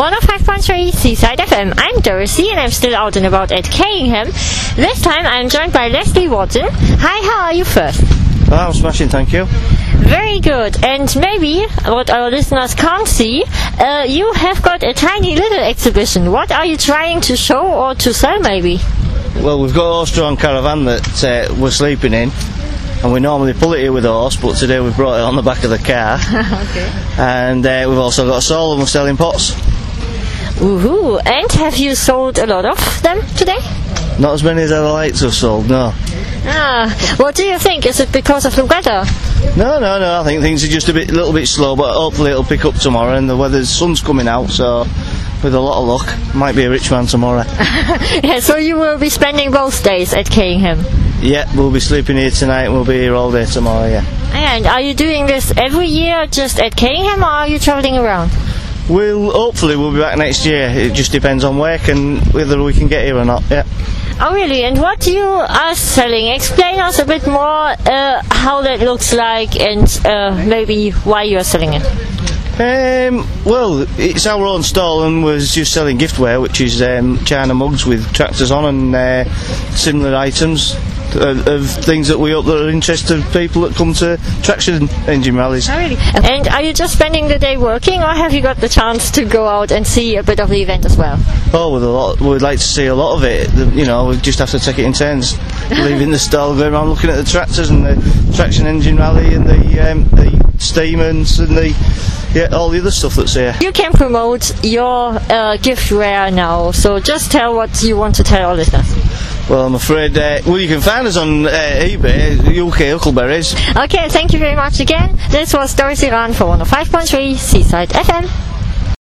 105.3 Seaside FM. I'm Dorothy and I'm still out and about at Cayingham. This time I'm joined by Leslie Watson. Hi, how are you first? Well, I'm smashing, thank you. Very good. And maybe what our listeners can't see, you have got a tiny little exhibition. What are you trying to show or to sell maybe? Well, we've got a horse-drawn caravan that we're sleeping in, and we normally pull it here with a horse, but today we've brought it on the back of the car. Okay. And we've also got a stall and we're selling pots. Woohoo! And have you sold a lot of them today? Not as many as I'd like to have sold, no. What do you think? Is it because of the weather? No, I think things are just a little bit slow, but hopefully it'll pick up tomorrow, and the sun's coming out, so with a lot of luck, might be a rich man tomorrow. Yeah, so you will be spending both days at Cayingham? Yeah, we'll be sleeping here tonight and we'll be here all day tomorrow, yeah. And are you doing this every year just at Cayingham, or are you travelling around? Hopefully we'll be back next year. It just depends on work and whether we can get here or not, yeah. Oh really? And what you are selling? Explain us a bit more how that looks like and maybe why you are selling it. Well, it's our own stall and we're just selling giftware, which is China mugs with tractors on and similar items of things that we hope that are interested people that come to traction engine rallies. Oh really? And are you just spending the day working, or have you got the chance to go out and see a bit of the event as well? Oh, we'd like to see a lot of it. We just have to take it in turns. Leaving the stall, going around looking at the tractors and the traction engine rally and the Steemans and all the other stuff that's here. You can promote your giftware now, so just tell what you want to tell our listeners. Well, I'm afraid, you can find us on eBay, UK Huckleberries. Okay, thank you very much again. This was Dorothy Rahn for 105.3 Seaside FM.